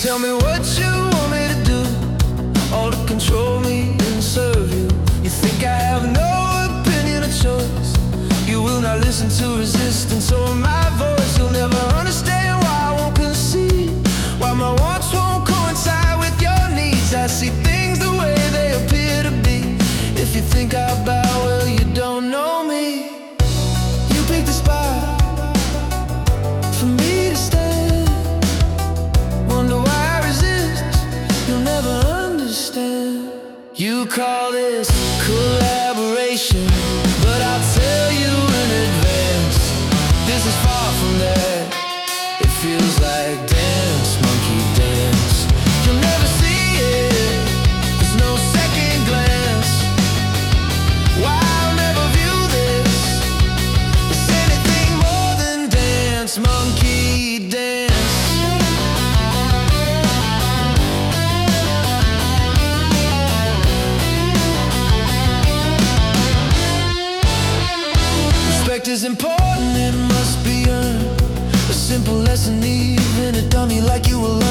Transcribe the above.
Tell me what you want me to do, all to control me and serve you. You think I have no opinion or choice? You will not listen to resistance or my voice. You'll never understand why I won't concede, why my wants won't coincide with your needs. I see things the way they appear to be. If you think I bow, well, you don't know me. You picked the spot for me to stand. Wonder why I resist, you'll never understand. You call this collaboration, but I'll tell you in advance, this is far from that. It feels like dance, monkey dance. You'll never see it, there's no second glance. Why I'll never view this as anything more than dance, monkey dance. Respect is important, it must be earned. A simple lesson, even a dummy like you will